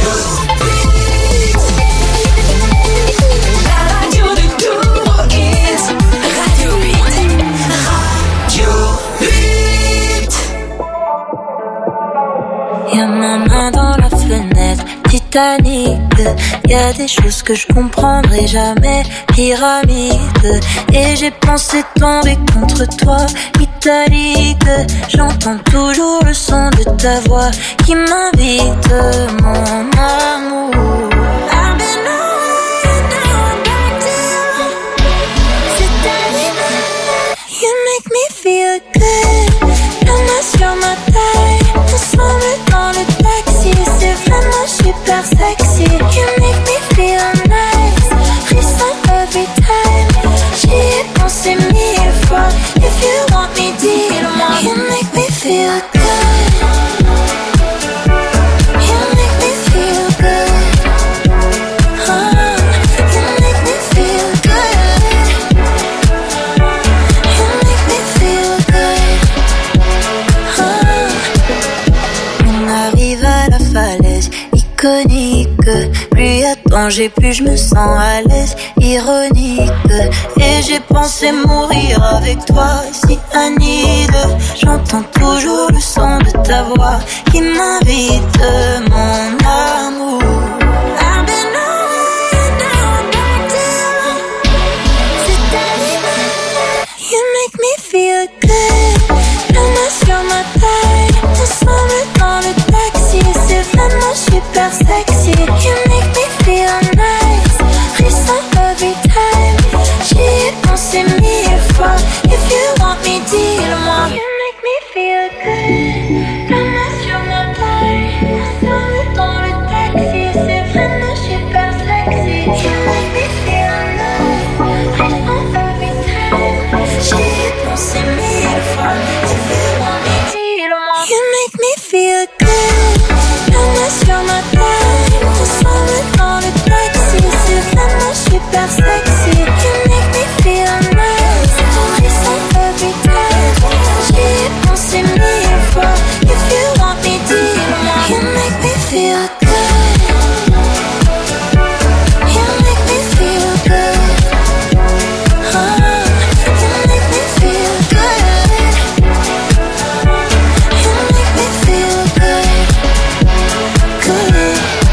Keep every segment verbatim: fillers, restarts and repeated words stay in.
Y'a des choses que je comprendrai jamais, pyramide. Et j'ai pensé tomber contre toi, italique. J'entends toujours le son de ta voix qui m'invite, mon amour. You make me feel good. La main sur ma taille, ensemble dans le taxi. C'est vraiment super sexy. You make me feel nice. Frisson every time. J'y ai pensé mille fois. If you want me, dis-le-moi. You make me feel good. You make me feel good. Oh, you make me feel good. You make me feel good. Oh. On arrive à la falaise iconique. Plus y a danger, plus je me sens à l'aise. Ironique. Et j'ai pensé mourir avec toi, si Anide. J'entends toujours le son de ta voix qui m'invite, mon amour. I've been away, now I'm back to you. C'est animal. You make me feel good. La main sur ma taille, ensemble dans le taxi. C'est vraiment super sexy. You make me feel nice. Frisson every time. J'y ai pensé mille fois. If you want me, dis-le-moi. You make me feel good. La main sur ma taille, ensemble dans le taxi. C'est vraiment super sexy. You make me feel nice. Frisson every time. J'y ai pensé mille fois. If you want me, dis-le-moi. You make me feel good. La main sur ma taille, ensemble dans le taxi. C'est vraiment super sexy. You make me feel nice. Frisson every time. J'y ai pensé mille fois. If you want me, dis-le-moi. You make me feel good. You make me feel good. Oh, you make me feel good. You make me feel good. Good.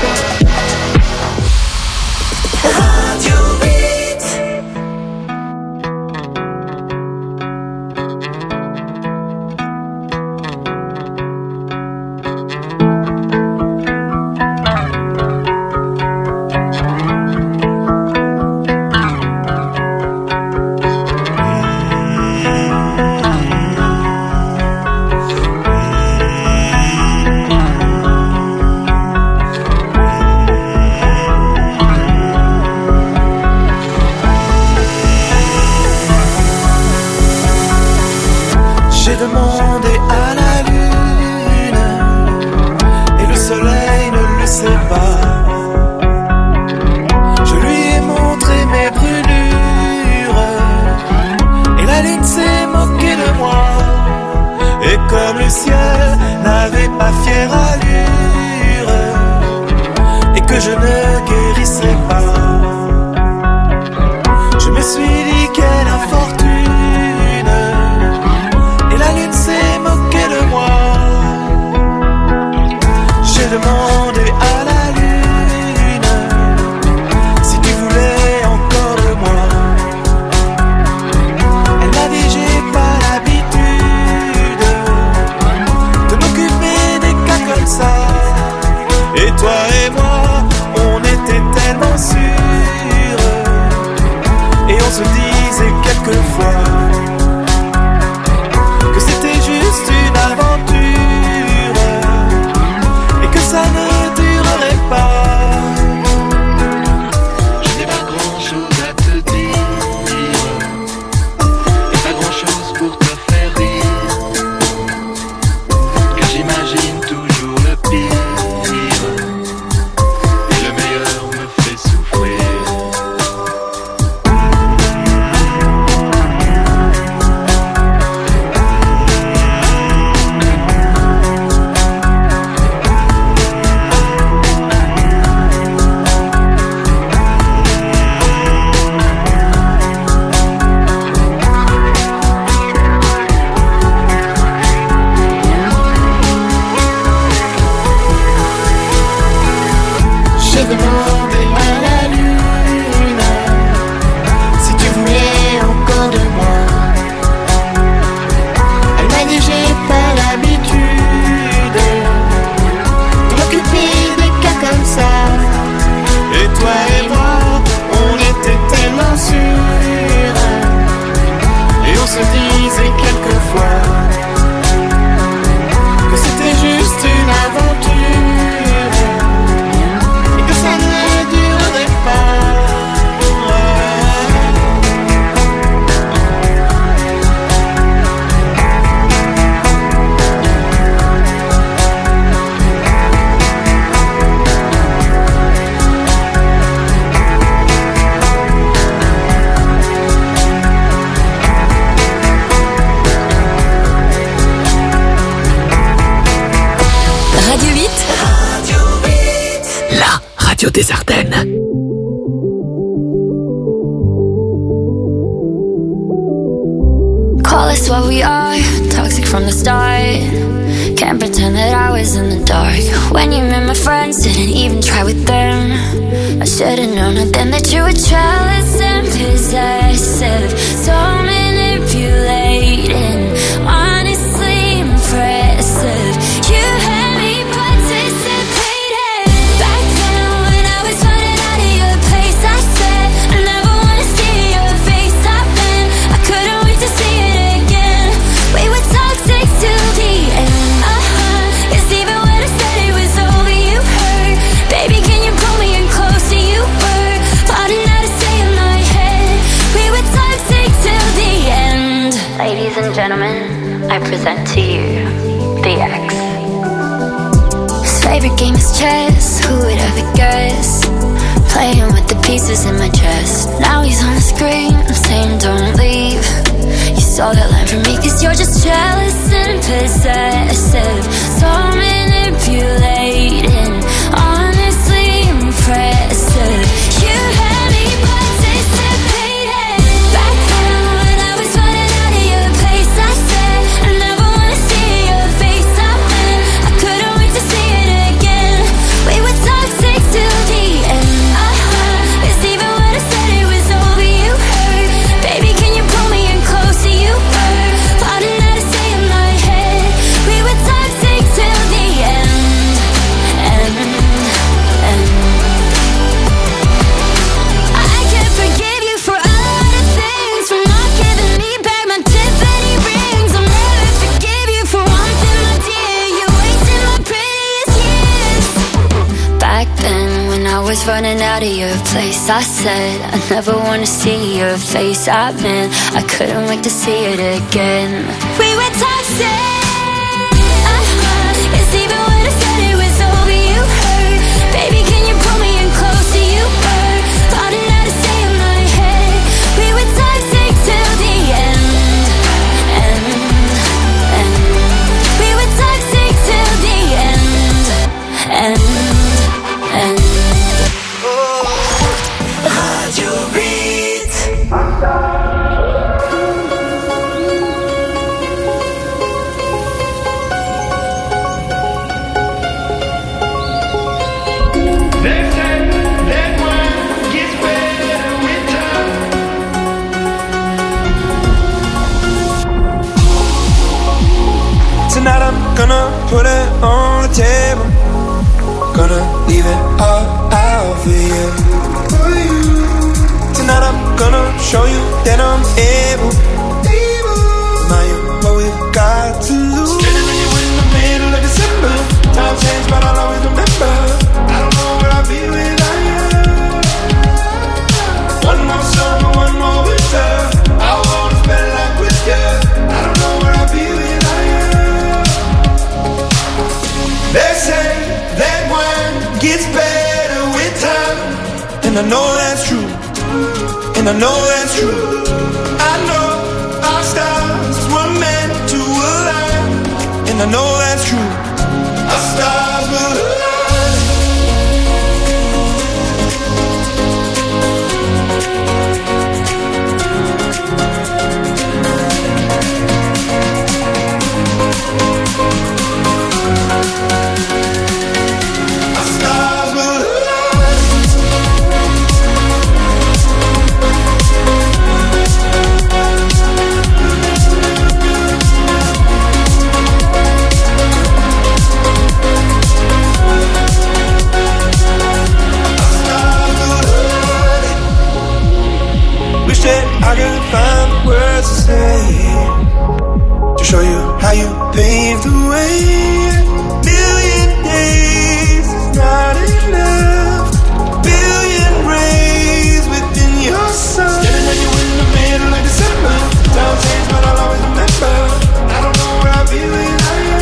Radio Beat. J'ai demandé à la lune et le soleil ne le sait pas. Je lui ai montré mes brûlures et la lune s'est moquée de moi. Et comme le ciel n'avait pas fière allure et que je ne guérissais pas, je me suis dit quelle infortune. Et la lune s'est moquée de moi. J'ai demandé à la lune si tu voulais encore de moi. Elle m'a dit j'ai pas l'habitude de m'occuper des cas comme ça. Et toi et moi, on était tellement sûrs. Et on se disait quelquefois que c'était juste une aventure et que ça ne durerait pas. Je n'ai pas grand chose à te dire et pas grand chose pour te faire rire, car j'imagine toujours le pire et le meilleur me fait souffrir. radio des Ardennes. Call us what we are, toxic from the start. Can't pretend that I was in the dark. When you met my friends, didn't even try with them. I should've known then that you were jealous and possessive. So manipulating, honestly impressive. You had me participating. Back then when I was running out of your place, I said I never wanna see your face. I've been, I couldn't wait to see it again. We were toxic till the end. Uh-huh, 'cause even when I said it was over, you hurt. Baby, can you pull me in closer? You were plotting how to stay in my head. We were toxic till the end. Ladies and gentlemen, I present to you the X. His favorite game is chess. Who would ever guess? Playing with the pieces in my chest. Now he's on the screen, I'm saying don't leave. You saw that line from me 'cause you're just jealous and possessive. So manipulating, honestly impressive. You had me participating. Back then when I was running out of your place, I said I never wanna see your face. I've been, I couldn't wait to see it again. We were toxic till the end. Uh-huh, 'cause even when I said it was over, you hurt. Baby, can you pull me in closer? You were plotting how to stay in my head. We were toxic till the end. End, end. I can't forgive you for a lot of things, for not giving me back my Tiffany rings. I'll never forgive you for one thing, my dear. You wasted my prettiest years. Back then when I was running out of your place, I said I never wanna see your face. I meant I couldn't wait to see it again. We were toxic. Uh-huh, 'cause even when I said it was over, you hurt. Baby, can you pull me in closer? You were plotting how to stay in my head. We were toxic till the end. End, end. We were toxic till the end. End, end. Radio Beat. They say that wine gets better with time. Tonight I'm gonna put it on the table. Gonna leave it all out for you. Tonight I'm gonna show you that I'm able. Now you what we've got to lose. Standing with you in the middle of December. Time changed, but I'll always remember. I don't know what I'll be without you. One more summer, one more winter. I wanna spend life with you. I don't know where I'll be without you. They say that wine gets better with time, and I know that's true, and I know that's true. I know our stars were meant to align, and I know that's true. Our stars will align. Our stars will align. Wish that I could find the words to say to show you how you paved the way. Million days is not enough. Billion rays within your sun. Standing on you in the middle of December. Time changed, but I'll always remember. I don't know where I'll be without you.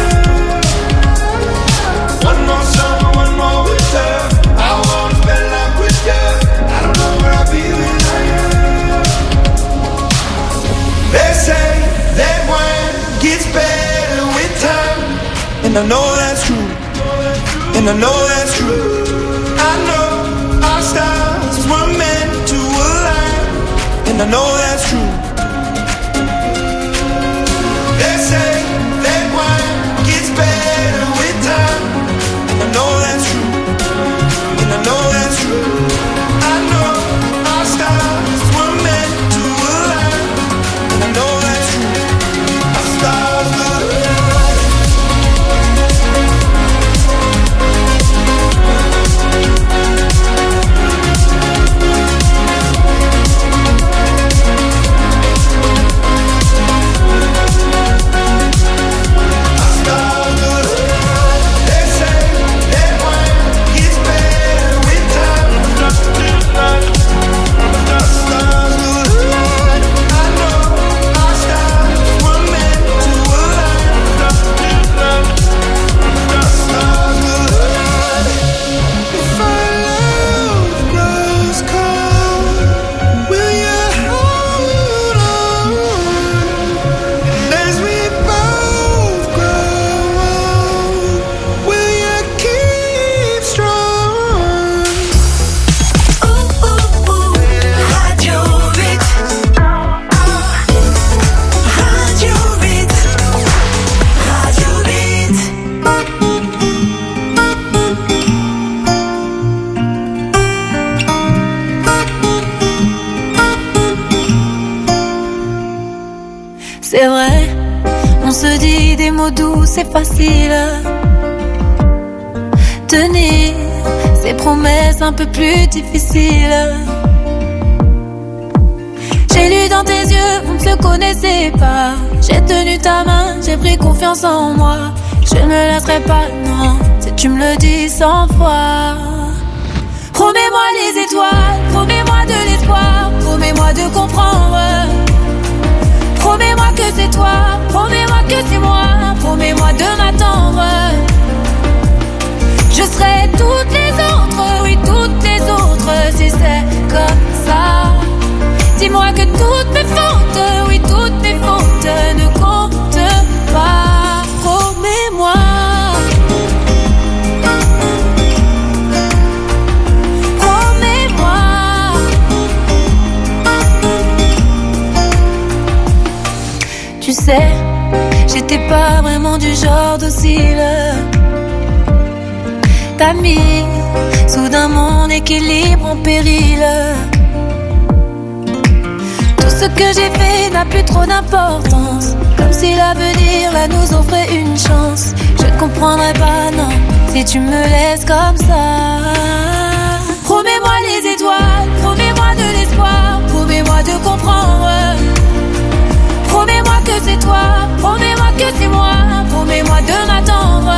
One more summer, one more winter. I wanna spend life with you. I don't know where I'll be without you. They say that wine gets better with time, and I know that's true, and I know that's true. I know and I know that's true. They say that wine gets better with time, and I know that's true, and I know that's true. I know our stars were meant to align, and I know that's true. Our stars were c'est vrai, on se dit des mots doux, c'est facile. Tenir ces promesses un peu plus difficiles. J'ai lu dans tes yeux, on ne se connaissait pas. J'ai tenu ta main, j'ai pris confiance en moi. Je ne me laisserai pas, non, si tu me le dis cent fois. Promets-moi les étoiles, promets-moi de l'espoir, promets-moi de comprendre. Promets-moi que c'est toi, promets-moi que c'est moi, promets-moi de m'attendre. Je serai toutes les autres, oui toutes les autres, si c'est comme ça. Dis-moi que toutes mes fautes, oui toutes mes fautes ne comptent pas. Promets-moi. Tu sais, j'étais pas vraiment du genre docile. T'as mis soudain mon équilibre en péril. Tout ce que j'ai fait n'a plus trop d'importance, comme si l'avenir là nous offrait une chance. Je ne comprendrais pas, non, si tu me laisses comme ça. Promets-moi les étoiles, promets-moi de l'espoir, promets-moi de comprendre. Promets-moi que c'est toi, promets-moi que c'est moi, promets-moi de m'attendre.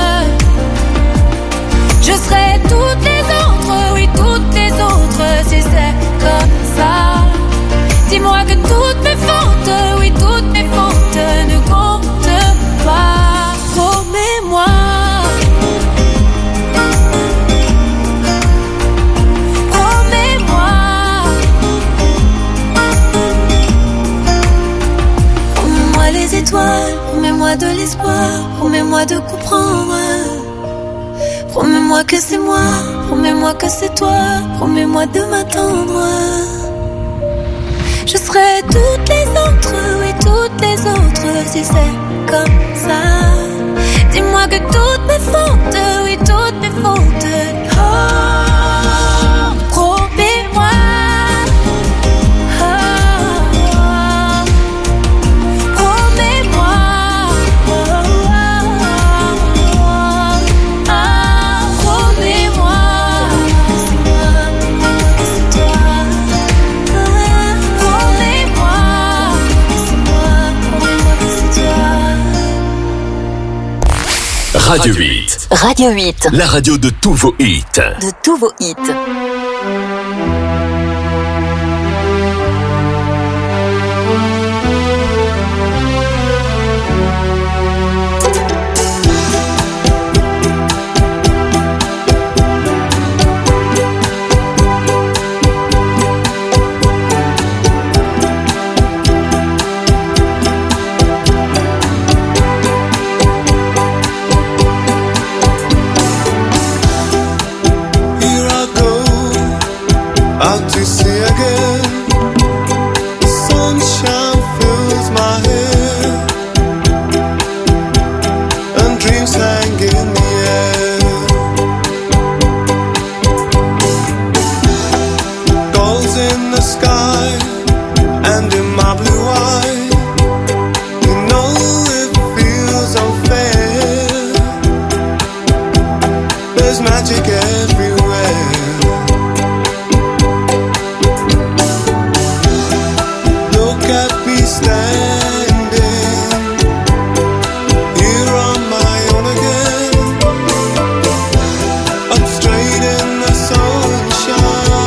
Je serai toutes les autres, oui toutes les autres, si c'est comme ça. Dis-moi que toutes mes fautes, oui toutes mes fautes ne comptent pas. Promets-moi. Les étoiles, promets-moi de l'espoir, promets-moi de comprendre. Promets-moi que c'est moi, promets-moi que c'est toi, promets-moi de m'attendre. Je serai toutes les autres, oui toutes les autres, si c'est comme ça. Dis-moi que toutes mes fautes, oui toutes mes fautes. Oh, promets-moi. Radio huit. Radio huit. La radio de tous vos hits. De tous vos hits. Out to sea again, There's magic everywhere. Look at me standing here on my own again, up straight in the sunshine.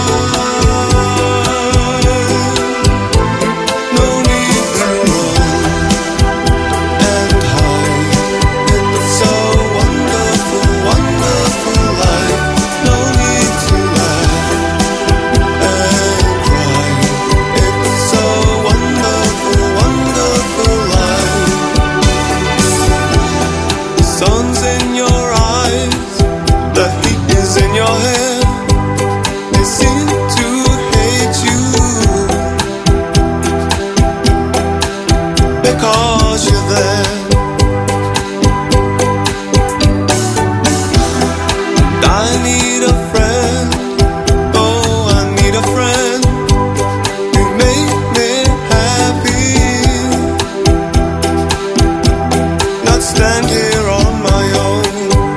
No need to run and hide. It's so wonderful, wonderful life. No need to laugh and cry. It's so wonderful, wonderful life. The sun's in your eyes, the heat is in your hair. They seem to hate you because you're there. I need a friend, oh I need a friend to make me happy, not stand here on my own.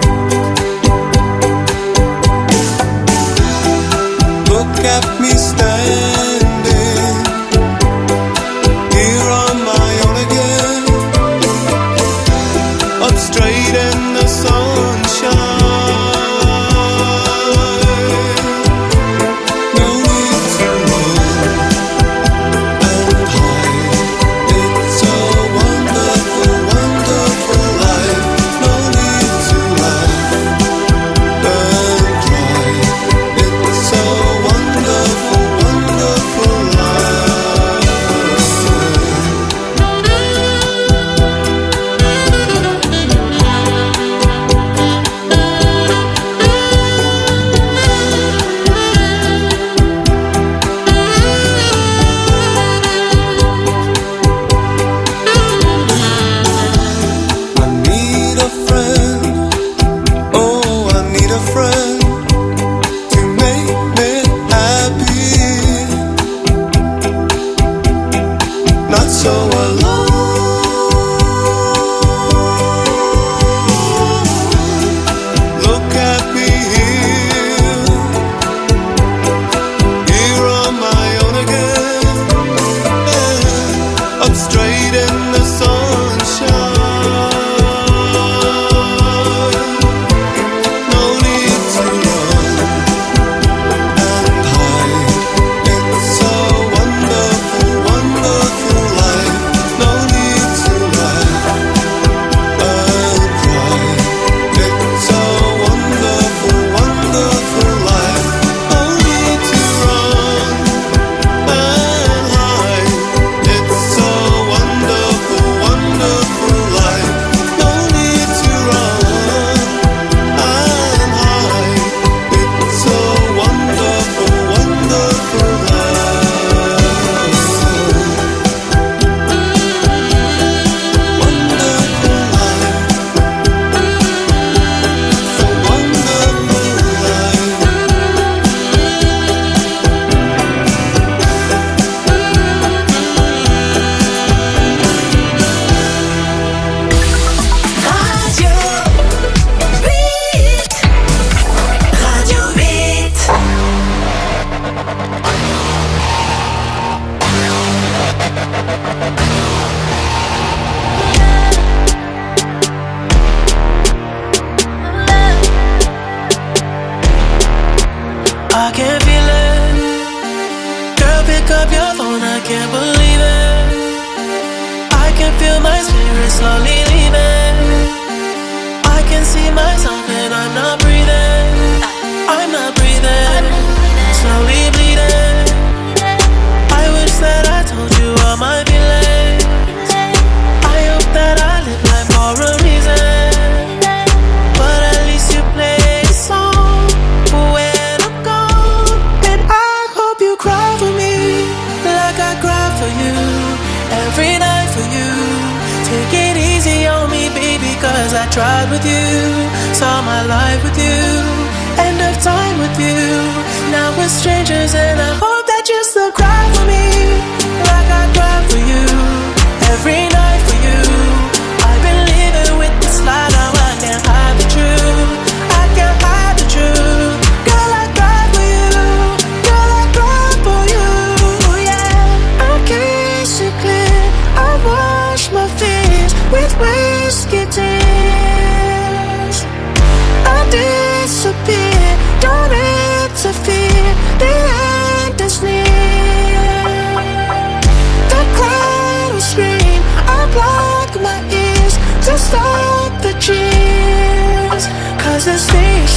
Look at me standing here on my own again, up straight in the sunshine. No need to run and hide. It's so wonderful, wonderful life. No need to laugh and cry. It's so wonderful, wonderful life. I need a friend, oh I need a friend to make me happy, not so alone. Look at me here, here on my own again, yeah, up straight in the sunshine. No need to run and hide. It's so wonderful, wonderful life. No need to laugh and cry. It's so wonderful, wonderful life. No need to run and hide. It's so wonderful, wonderful life. No need to run and hide. It's so wonderful, wonderful life. Wonderful life. So wonderful life. Radio huit. Radio huit. I can feel it. Girl, pick up your phone, I can't believe it. I can feel my spirit slowly leaving. I can see myself and I'm not breathing. I'm not breathing. Slowly bleeding. I wish that I told you all my feelings. I hope that I live life for a reason. But at least you play a song when I'm gone. And I hope you cry for me like I cry for you every night for you. Take it easy on me, baby, cause I tried with you. Saw my life with you. End of time with you. Now we're strangers and I hope that you still cry for me like I cry for you every night for you. I've been living with this lie, now I can't hide the truth. I can't hide the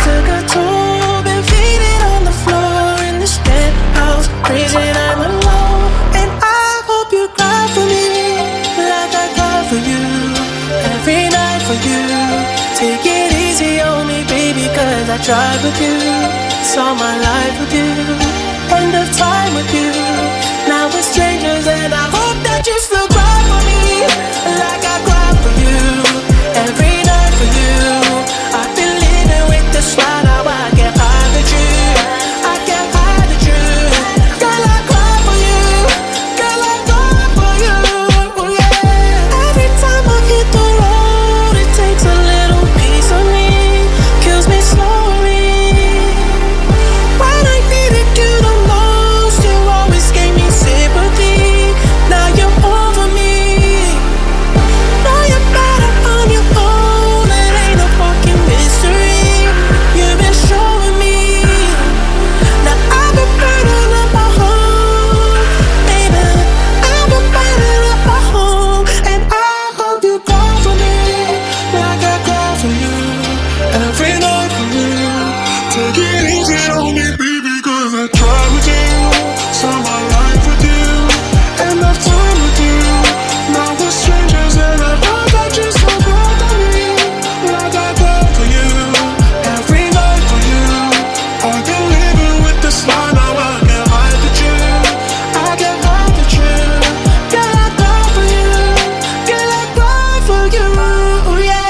took a toll, been feeding on the floor in this penthouse, freezing I'm alone. And I hope you cry for me, like I cry for you, every night for you. Take it easy on me, baby, cause I tried with you, saw my life with you, end of time with you. Now we're strangers and I hope that you still cry for me, like I cry for you, every night for you. I've been living with the smile, now I can't hide the truth, I can't hide the truth. Girl, I cry for you, girl, I cry for you, yeah. Every time I hit the road, it takes a little piece of me, kills me slowly. When I needed you the most, you always gave me sympathy. Now you're over me, now you're better on your own. It ain't a fucking mystery, you've been showing me. Now I've been burning up my home, baby, I've been burning up my home. And I hope you cry for me, like I cry for you, every night for you. Take it easy on me, baby, cause I tried with you, saw my life with you, end of time with you. Now we're strangers and I hope that you still cry for me, like I cry for you, every night for you. I've been living with this lie, now I can't hide the truth, I can't hide the truth. Girl, I cry for you, girl, I cry for you, yeah.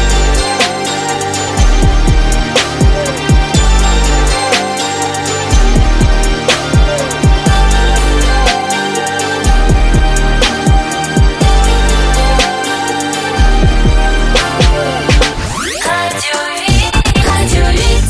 Radio huit, Radio huit.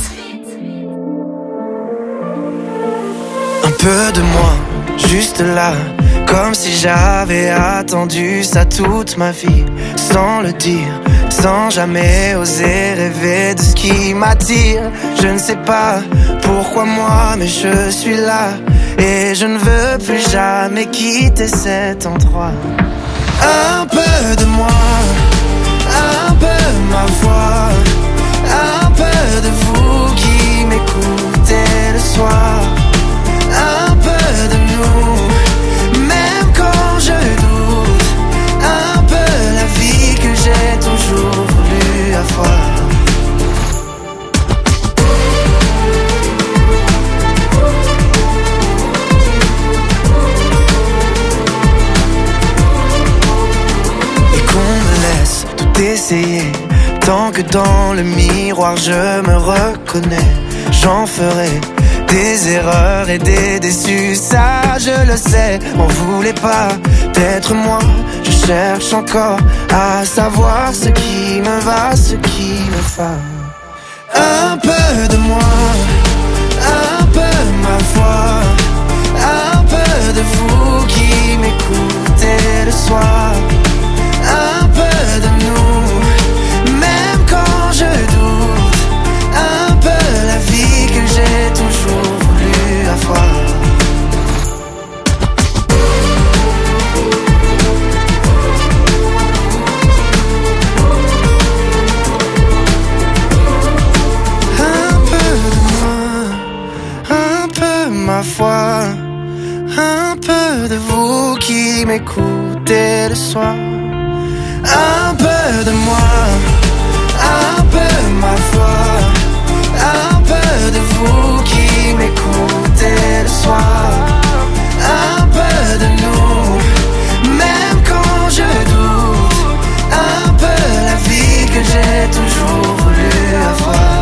Un peu de moi, juste là, comme si j'avais attendu ça toute ma vie, sans le dire, sans jamais oser rêver de ce qui m'attire. Je ne sais pas pourquoi moi, mais je suis là, et je ne veux plus jamais quitter cet endroit. Un peu de moi, un peu ma voix, un peu de vous qui m'écoutez le soir, un peu de nous, même quand je doute, un peu la vie que j'ai toujours voulu avoir. Et qu'on me laisse tout essayer, tant que dans le miroir je me reconnais. J'en ferai des erreurs et des déçus, ça je le sais. On voulait pas d'être moi, je cherche encore à savoir ce qui me va, ce qui me va. Un peu de moi, un peu ma voix, un peu de vous qui m'écoutez le soir, un peu de nous, même quand je doute, un peu la vie que j'ai toujours voulu avoir. Un peu de moi, un peu ma foi, un peu de vous qui m'écoutez le soir, un peu de moi, un peu ma foi, un peu de vous qui m'écoutez le soir, un peu de nous, même quand je doute, un peu la vie que j'ai toujours voulu avoir.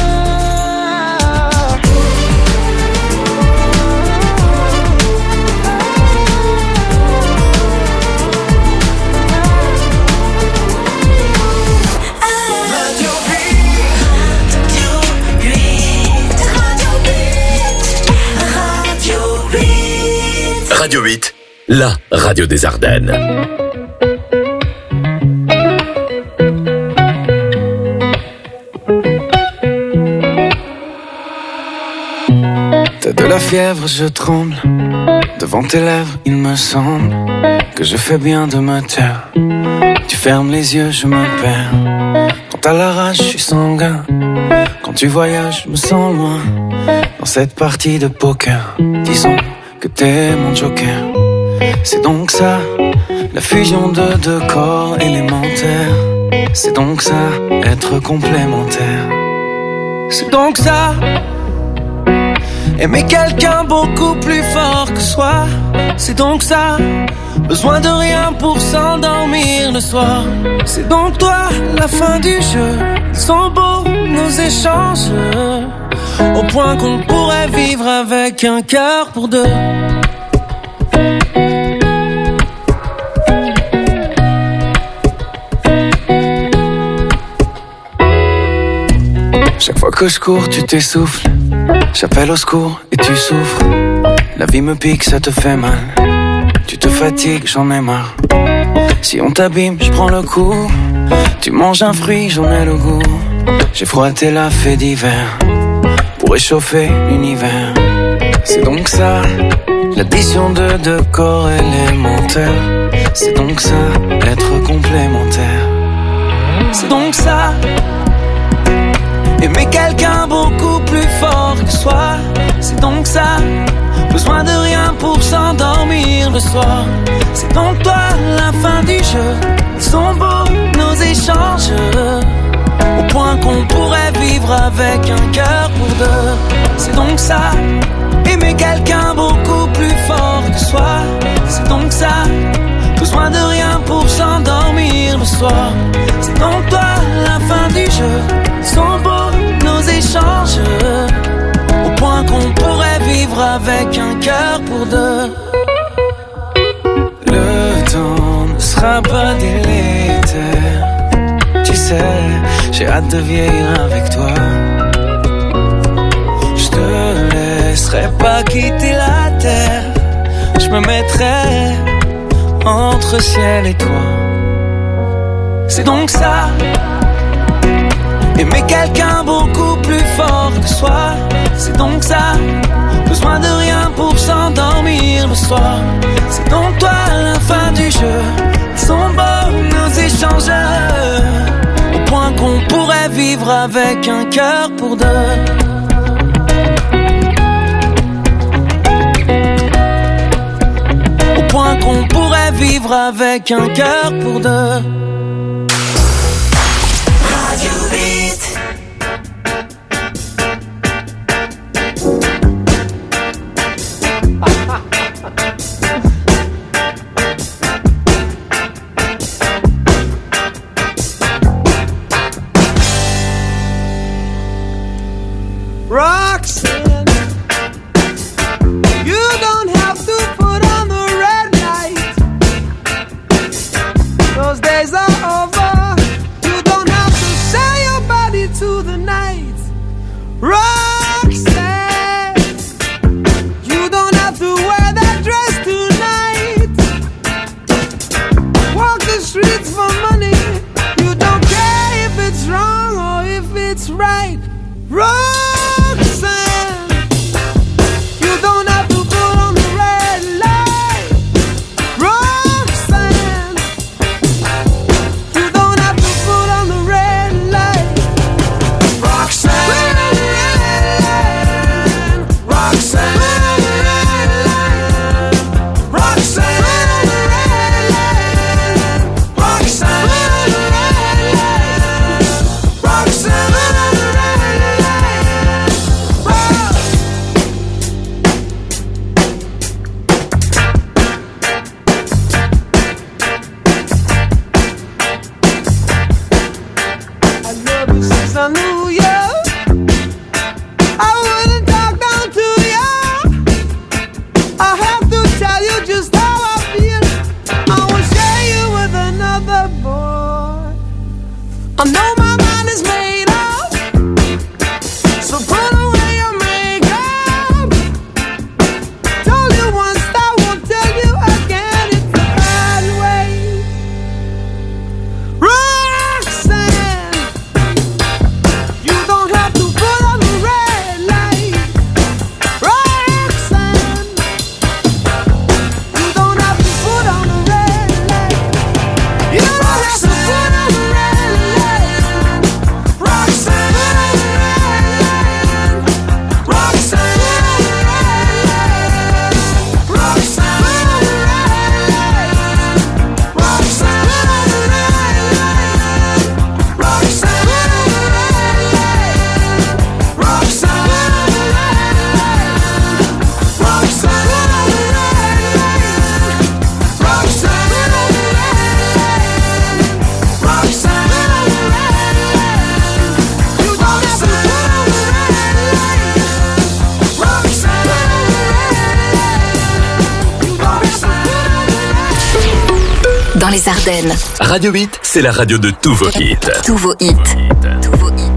Radio huit, la radio des Ardennes. T'as de la fièvre, je tremble. Devant tes lèvres, il me semble que je fais bien de me taire. Tu fermes les yeux, je me perds. Quand t'as la rage, je suis sanguin. Quand tu voyages, je me sens loin dans cette partie de poker. Disons que t'es mon joker. C'est donc ça, la fusion de deux corps élémentaires. C'est donc ça, être complémentaire. C'est donc ça, aimer quelqu'un beaucoup plus fort que soi. C'est donc ça, besoin de rien pour s'endormir le soir. C'est donc toi, la fin du jeu. Ils sont beaux nos échanges, au point qu'on pourrait vivre avec un cœur pour deux. Chaque fois que je cours, tu t'essouffles. J'appelle au secours et tu souffres. La vie me pique, ça te fait mal. Tu te fatigues, j'en ai marre. Si on t'abîme, je prends le coup. Tu manges un fruit, j'en ai le goût. J'ai froissé la fée d'hiver pour réchauffer l'univers. C'est donc ça, l'addition de deux corps élémentaires. C'est donc ça, être complémentaire. C'est donc ça, aimer quelqu'un beaucoup plus fort que soi. C'est donc ça, besoin de rien pour s'endormir le soir. C'est donc toi, la fin du jeu. Ils sont beaux nos échanges, au point qu'on pourrait vivre avec un cœur pour deux. C'est donc ça, aimer quelqu'un beaucoup plus fort que soi. C'est donc ça, besoin de rien pour s'endormir le soir. C'est donc toi, la fin du jeu. Ils sont beaux nos échanges, au point qu'on pourrait vivre avec un cœur pour deux. Le temps ne sera pas délétère. Tu sais, j'ai hâte de vieillir avec toi. Je te laisserai pas quitter la terre. Je me mettrai entre ciel et toi. C'est donc ça, aimer quelqu'un beaucoup plus fort que soi. C'est donc ça, besoin de rien pour s'endormir le soir. C'est donc toi, la fin du jeu. Ils sont beaux nos échanges, au point qu'on pourrait vivre avec un cœur pour deux. Au point qu'on pourrait vivre avec un cœur pour deux. Right, Roxanne. dans les Ardennes. Radio huit, c'est la radio de tous vos hits. Tous vos hits. Tous vos hits.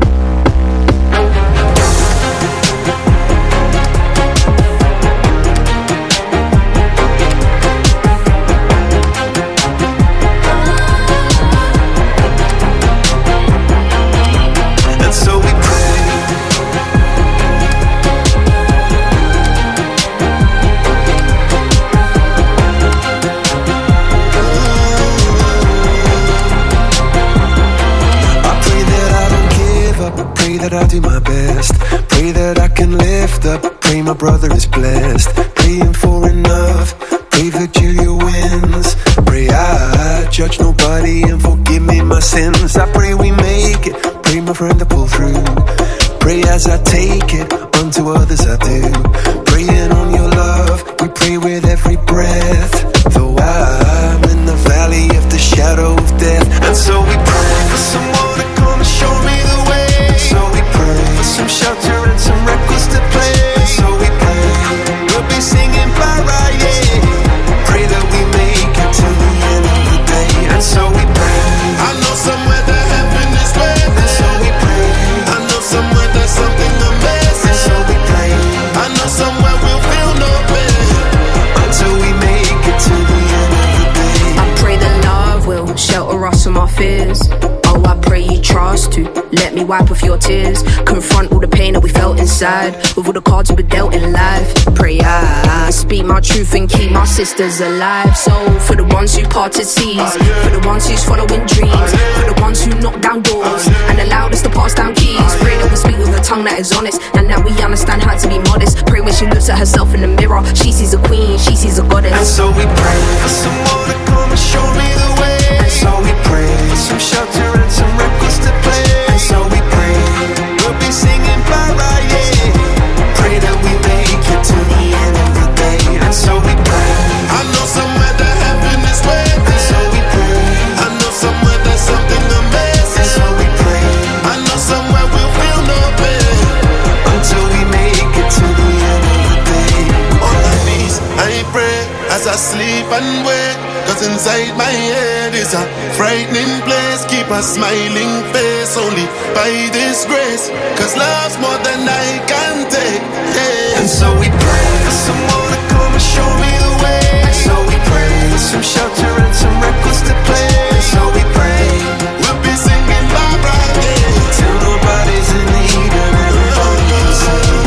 That I'll do my best. Pray that I can lift up. Pray my brother is blessed. Praying for enough. Pray that Julia wins. Pray I judge nobody and forgive me my sins. I pray we make it. Pray my friend to pull through. Pray as I take it. Unto others I do. Praying on your love. We pray with every breath. Though I'm in the valley of the shadow of death. And so we pray for someone to come and show me the way. So we pray for some shelter and some records to play. And so we pray we'll be singing para, yeah. Pray that we make it to the end of the day. And so we pray. I know somewhere that heaven is waiting. And so we pray. I know somewhere there's something amazing. And so we pray. I know somewhere we'll feel no pain until we make it to the end of the day. I pray that love will shelter us from our fears. Oh, I pray you trust to let me wipe off your tears. Confront all the pain that we felt inside with all the cards we've been dealt in life. Pray I speak my truth and keep my sisters alive. So for the ones who parted seas, for the ones who's following dreams, for the ones who knocked down doors and allowed us to pass down keys. Pray that we speak with a tongue that is honest and that we understand how to be modest. Pray when she looks at herself in the mirror, she sees a queen, she sees a goddess. And so we pray for someone to come and show me the way. And so we pray for some shelter and some records to play. And so we pray we'll be singing para, yeah. Pray that we make it to the end of the day. And so we pray. I know somewhere that heaven is waiting. And so we pray. I know somewhere there's something amazing. And so we pray. I know somewhere we'll feel no pain until we make it to the end of the day. On my knees I pray as I sleep and wake. Cause inside my head is a frightening place. Keep a smiling face only by this grace. Cause love's more than I can take, yeah. And so we pray for someone to come and show me the way. And so we pray for some shelter and some records to play. And so we pray we'll be singing Barbara, yeah. Till nobody's in need and everybody's in.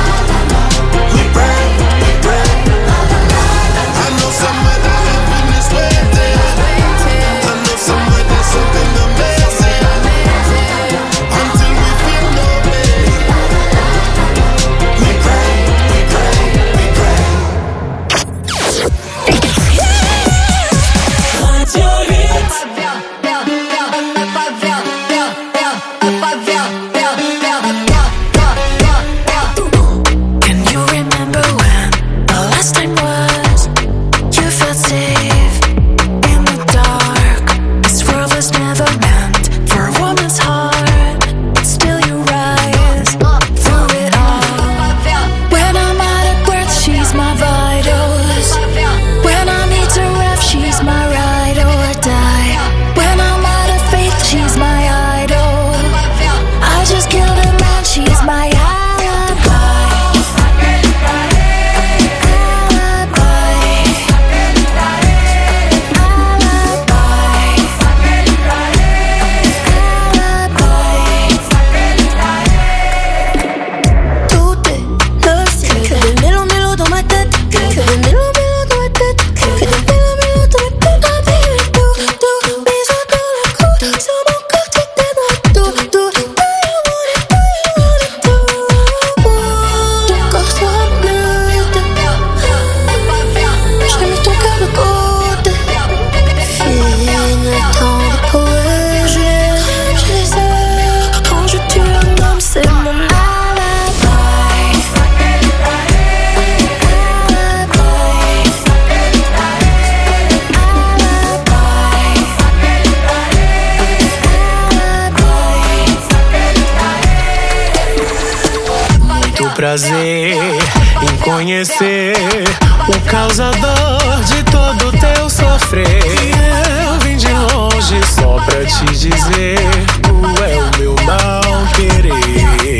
Somewhere that heaven is prazer em conhecer o causador de todo teu sofrer. Eu vim de longe só pra te dizer, tu é o meu mal querer.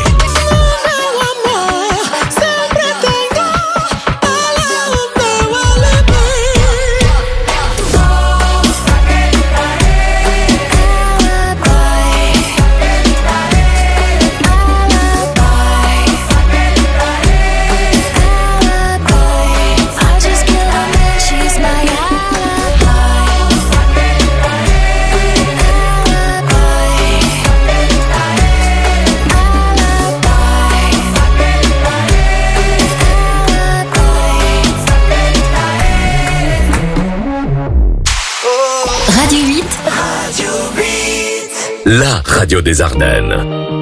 La radio des Ardennes.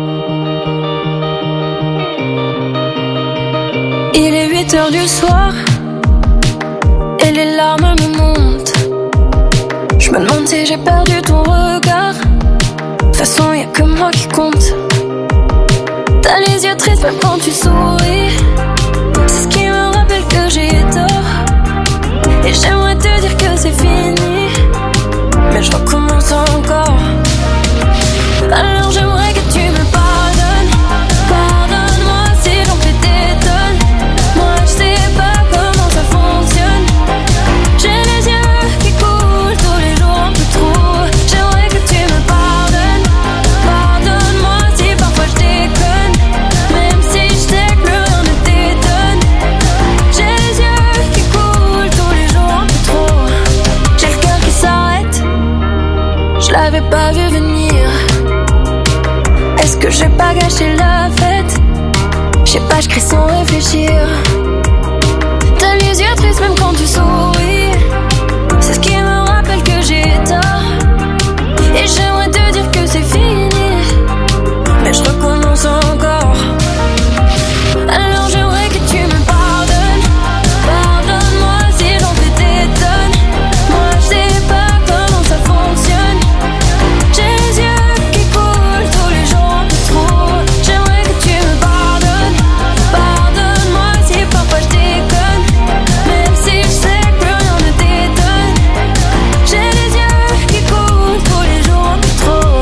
Il est huit heures du soir et les larmes me montent. Je me demande si j'ai perdu ton regard. De toute façon y'a que moi qui compte. T'as les yeux tristes même quand tu souris. C'est ce qui me rappelle que j'ai tort. Et j'aimerais te dire que c'est fini, mais je recommence encore. Alors j'aimerais que tu me pardonnes. Pardonne-moi si j'en fais des tonnes. Moi je sais pas comment ça fonctionne. J'ai les yeux qui coulent tous les jours un peu trop. J'aimerais que tu me pardonnes. Pardonne-moi si parfois je déconne, même si je sais que plus rien ne t'étonne. J'ai les yeux qui coulent tous les jours un peu trop. J'ai le cœur qui s'arrête, je l'avais pas vu venir. Est-ce que j'ai pas gâché la fête? Je sais pas, je crie sans réfléchir. T'as les yeux tristes même quand tu souris. C'est ce qui me rappelle que j'ai tort. Et j'aimerais te dire que c'est fini, mais je recommence encore. Alors j'aimerais que tu me pardonnes. Pardonne-moi si j'en fais des tonnes. Moi je sais pas comment ça fonctionne. J'ai les yeux qui coulent tous les jours un peu trop. J'aimerais que tu me pardonnes. Pardonne-moi si parfois je déconne, même si je sais que plus rien ne t'étonne. J'ai les yeux qui coulent tous les jours un peu trop.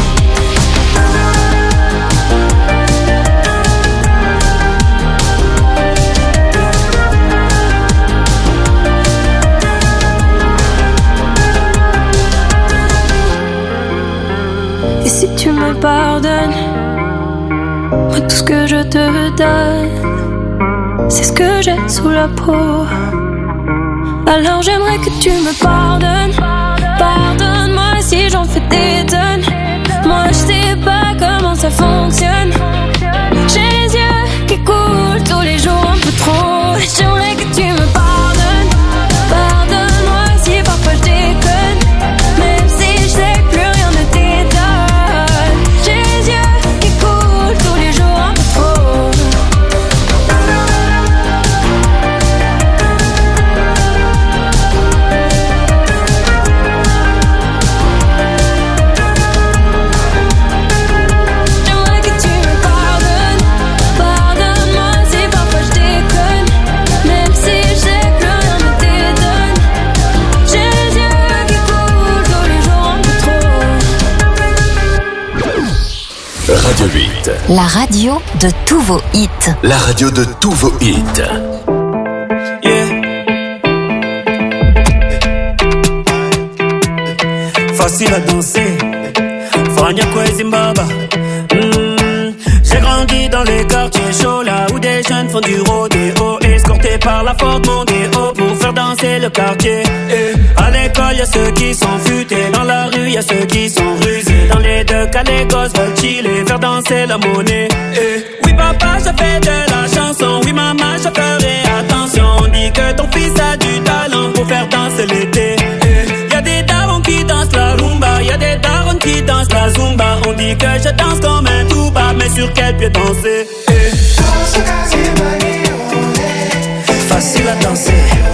Et si tu me pardonnes, moi tout ce que je te donne, c'est ce que j'ai sous la peau. Alors j'aimerais que tu me pardonnes. Pardonne-moi si j'en fais des tonnes. Moi je sais pas comment ça fonctionne. J'ai les yeux qui coulent tous les jours un peu trop. J'aimerais que tu me pardonnes. Pardonne-moi si parfois je déconne, même si je sais que plus rien ne t'étonne. J'ai les yeux qui coulent tous les jours un peu trop. J'aimerais que tu me pardonnes. Pardonne-moi si parfois je déconne, même si je sais que plus rien ne t'étonne. J'ai les yeux qui coulent tous les jours un peu trop. Radio huit. La radio de tous vos hits. La radio de tous vos hits. Yeah. Facile à danser, Fania Zimbabwe. Mm. J'ai grandi dans les quartiers chauds, là où des jeunes font du rodéo, escortés par la Ford Mondeo pour faire danser le quartier. Et à l'école, y'a ceux qui sont futés, dans la rue, y'a ceux qui sont rusés. Dans les deux cas, les gosses veulent chiller, faire danser la monnaie. Et oui, papa, je fais de la chanson. Oui, maman, je ferai attention. On dit que ton fils a du talent pour faire danser l'été. Et y'a des darons qui dansent la rumba, y'a des darons qui dansent la zumba. On dit que je danse comme un tuba, mais sur quel pied danser? Et facile à danser,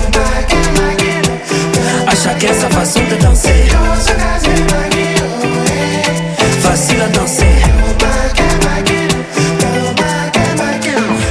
à chacun sa façon de danser. Facile à danser.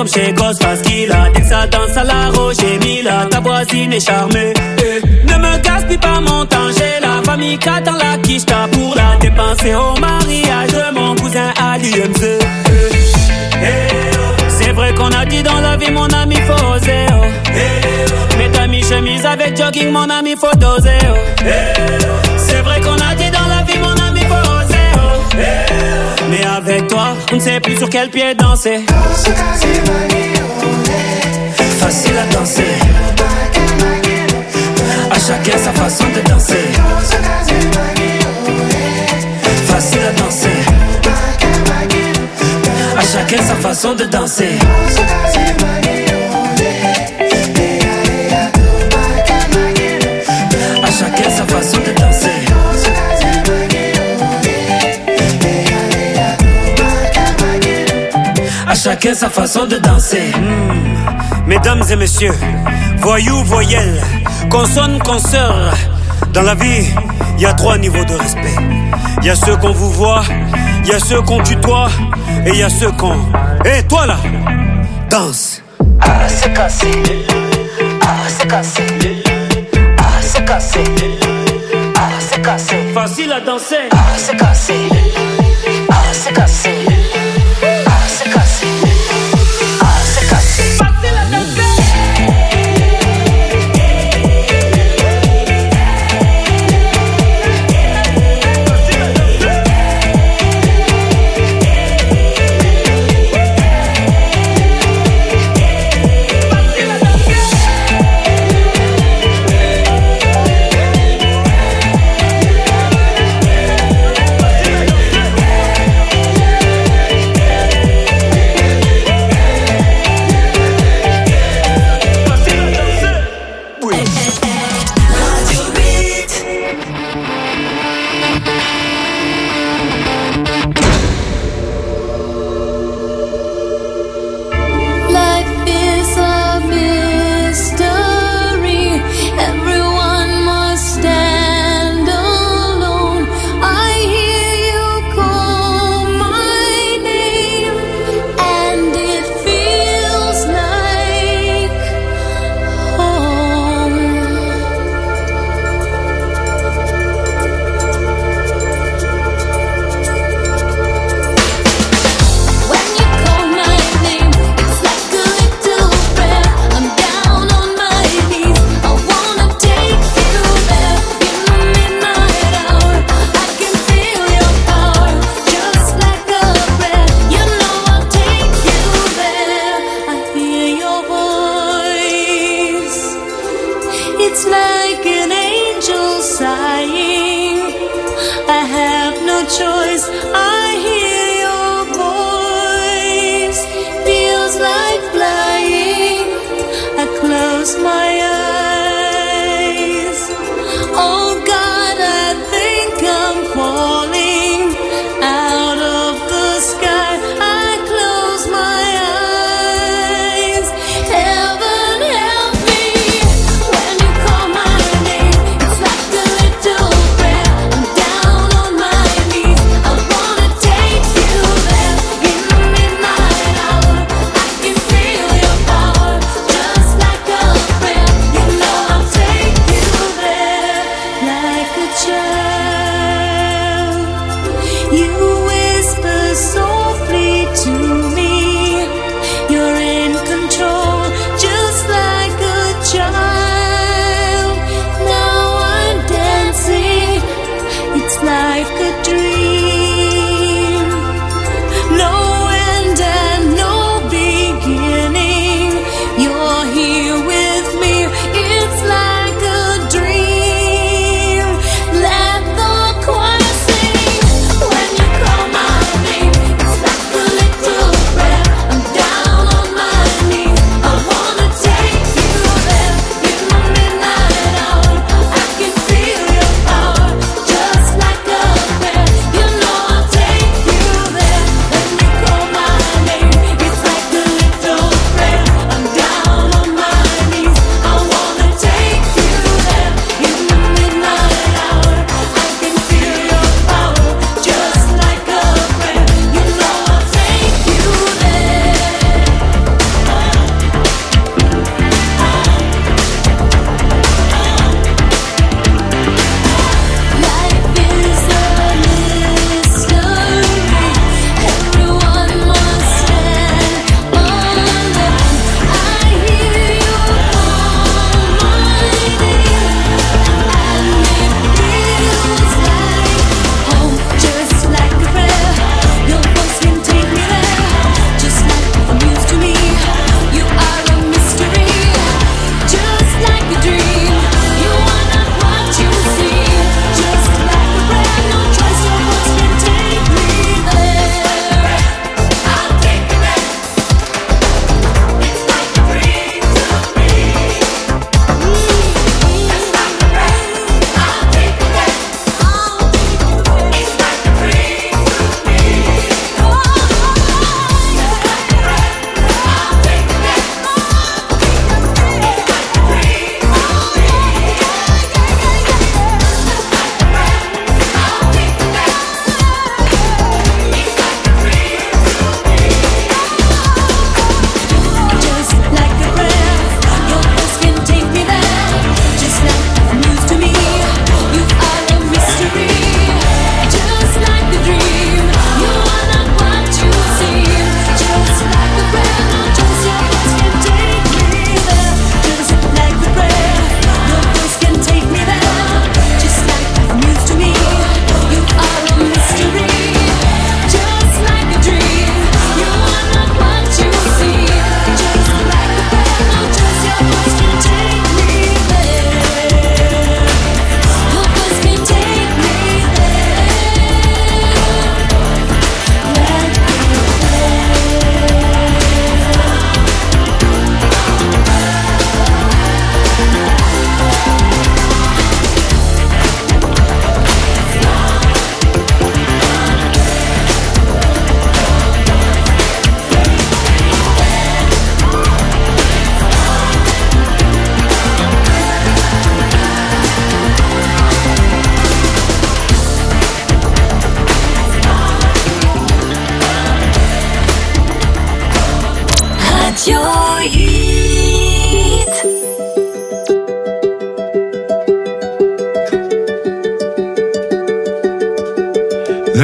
comme chez Ghostface Killah. Dès que ça danse à la Roger Mila, ta voisine est charmée. Eh, ne me gaspille pas mon temps, j'ai la famille qui attend la quicheta pour la dépenser au mariage de mon cousin Ali M Z. Eh, eh, oh. C'est vrai qu'on a dit dans la vie, mon ami, faut oser. Oh. Eh, oh. Mets ta mi-chemise avec jogging, mon ami, faut doser. Oh. Eh, oh. C'est vrai qu'on a dit dans la vie, mon ami, faut oser. Oh. Eh, oh. Mais avec toi, on ne sait plus sur quel pied danser. Facile à danser. À chacun sa façon de danser. Facile à danser. À chacun sa façon de danser. À chacun sa façon de danser. À chacun sa façon de danser. Mmh. Mesdames et messieurs, voyous, voyelles, consonnes, consoeurs. Dans la vie, il y a trois niveaux de respect. Il y a ceux qu'on vous voit, il y a ceux qu'on tutoie, et il y a ceux qu'on... Hé, hey, toi là, danse. Ah, c'est cassé. Ah, c'est cassé. Ah, c'est cassé. Ah, c'est cassé. Facile à danser. Ah, c'est cassé. Ah, c'est cassé. Ah, c'est cassé. Ah, c'est cassé. Facile à danser.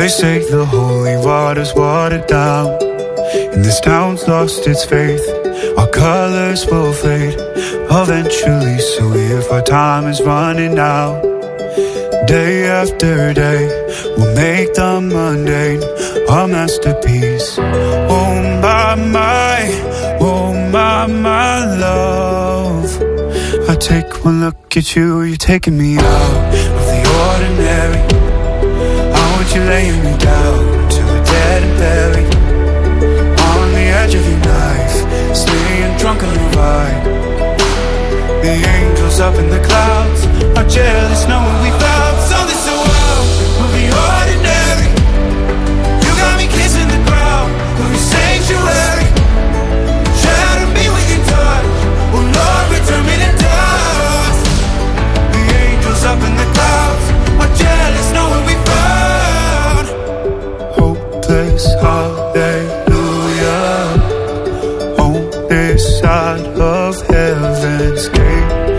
They say the holy water's watered down, and this town's lost its faith. Our colors will fade eventually, so if our time is running out, day after day, we'll make the mundane a masterpiece. Oh my, my, oh my, my love, I take one look at you, you're taking me out of the ordinary. I want you laying me down to a dead and buried, on the edge of your knife, staying drunk on your ride. The angels up in the clouds are jealous knowing we found something so out of the ordinary. You got me kissing the ground of your sanctuary. Shatter me with your touch, oh Lord, return me to dust. The angels up in the clouds are jealous knowing we found hopeless hallelujah on this side of heaven's gate.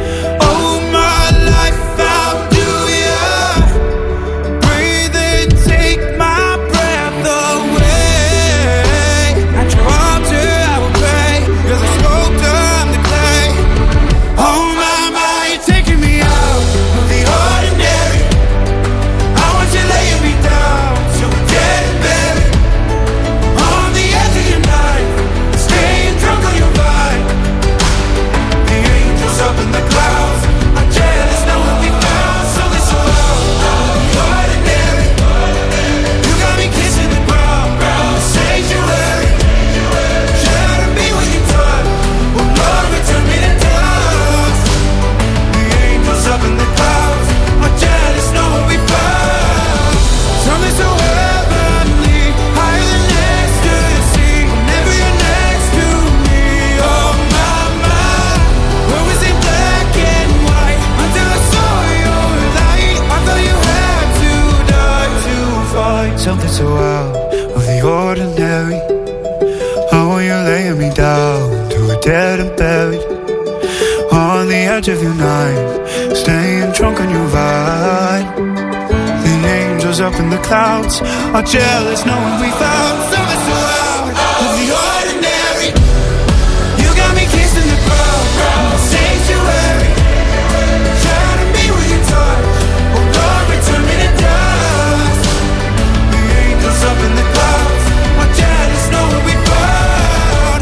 Something so out of the ordinary. How are you laying me down to a dead and buried, on the edge of your night, staying drunk on your ride. The angels up in the clouds are jealous knowing we found something so out of the ordinary. You got me kissing the ground, sanctuary. Shatter me with your touch, oh Lord, return me to dust. Up in the clouds, are jealous knowing we found.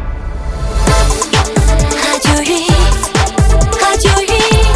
Radio huit, Radio huit,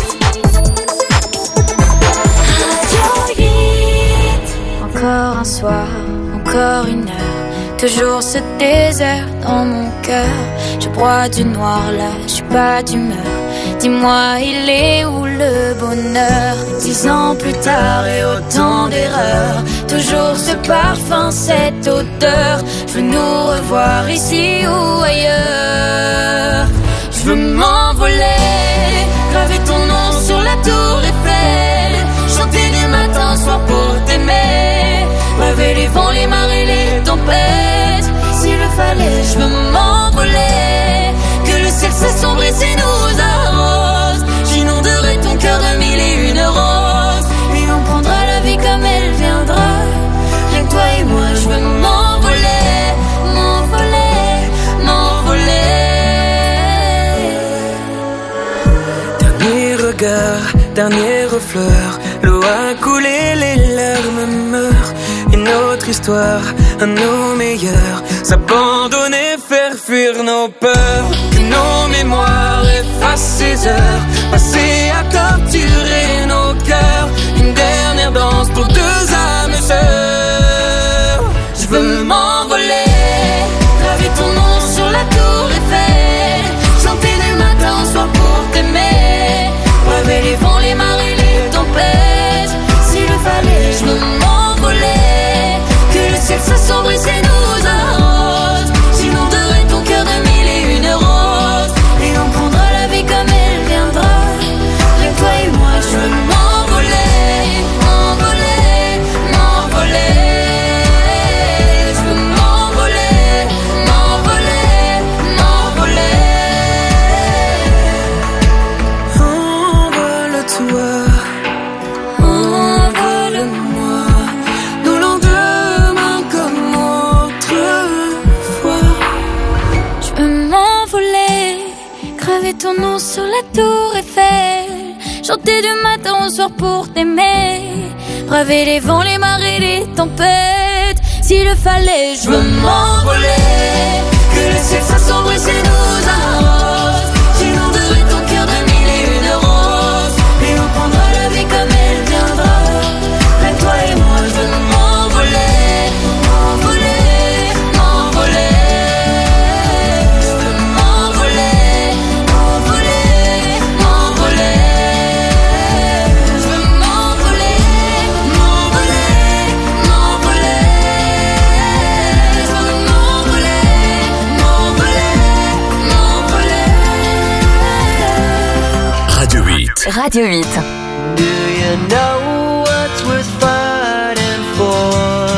Radio huit. Encore un soir, encore une heure, toujours ce désert dans mon cœur. Je broie du noir là, je suis pas d'humeur. Dis-moi, il est où le bonheur? Dix ans plus tard et autant d'erreurs, toujours ce parfum, cette odeur. Je veux nous revoir ici ou ailleurs. Je veux m'envoler, graver ton nom sur la tour Eiffel, chanter du matin au soir pour t'aimer, rêver les vents, les marées, les tempêtes. S'il le fallait, je veux m'envoler, que le ciel s'assombrisse et nous arrose. J'inonderai ton cœur de mille et une roses, et on prendra la vie comme elle viendra. Rien que toi et moi, je veux m'envoler, m'envoler, m'envoler. Dernier regard, dernière fleur, l'eau a coulé, les larmes meurent. Une autre histoire, à nos meilleurs, s'abandonner, faire fuir nos peurs. Que nos mémoires effacent ces heures passées à torturer nos cœurs. Une dernière danse pour deux âmes sœurs. Je veux m'envoler, graver ton nom sur la tour Eiffel, chanter du matin au soir pour t'aimer, rêver les vents, les marées, les tempêtes. S'il le fallait, je veux m'envoler, que le ciel s'assombrisse et nous arrose. J'inonderai ton cœur de mille et une roses, et on prendra la vie comme elle viendra. Rien que toi et moi, je veux m'envoler, m'envoler, m'envoler. Graver ton nom sur la tour Eiffel, chanter du matin au soir pour t'aimer, braver les vents, les marées, les tempêtes. S'il le fallait, je veux m'envoler, que le ciel s'assombrit et nous arrose. J'inonderai ton cœur de mille et une roses, et on prendra la vie comme elle viendra. Avec toi et moi, je veux m'envoler, m'envoler, m'envoler. Je veux m'envoler, m'envoler, m'envoler. Je veux m'envoler, m'envoler, m'envoler. Je veux m'envoler, m'envoler, m'envoler. Radio huit. Radio huit. Do you know what's worth fighting for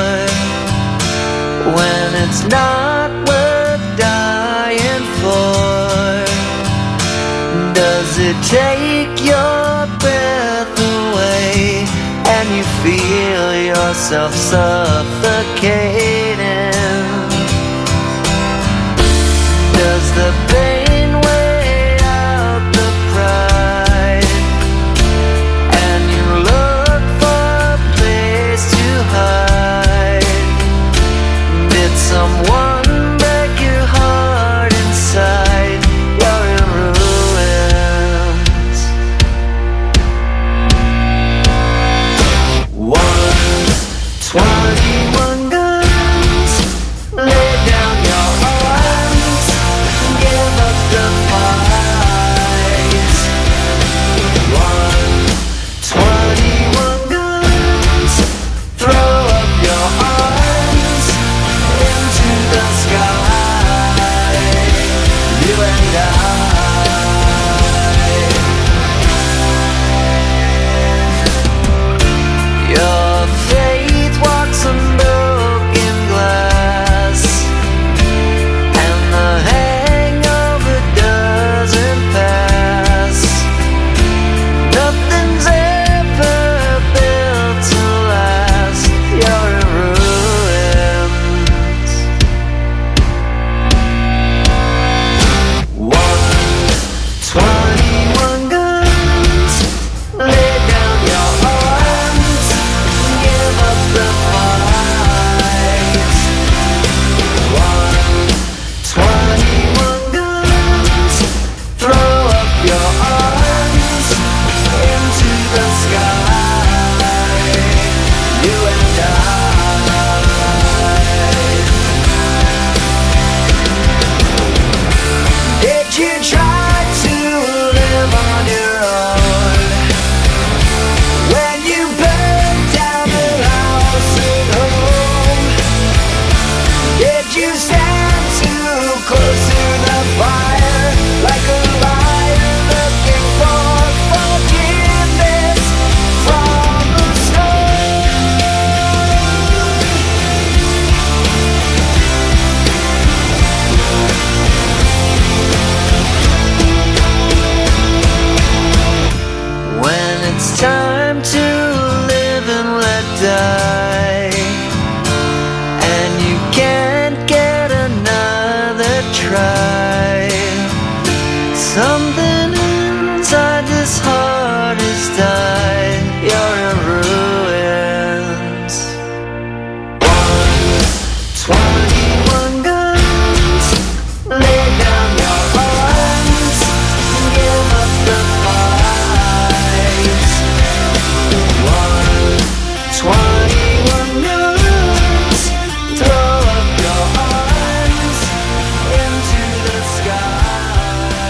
when it's not worth dying for? Does it take your breath away and you feel yourself suffocating? Does the pain weigh out the pride and you look for a place to hide? Did someone break your heart inside? You're in ruins. One, twenty-one guns. Lay down your arms. Give up the fight. One, twenty-one guns. Throw up your arms into the sky. You and I. Your faith walks on broken glass, and the hangover doesn't pass. Nothing's ever built to last. You're in ruins. One, twenty-one guns. Lay down your arms. Give up the fight. One, twenty-one guns. Throw up your arms into the sky. You and I. Did you try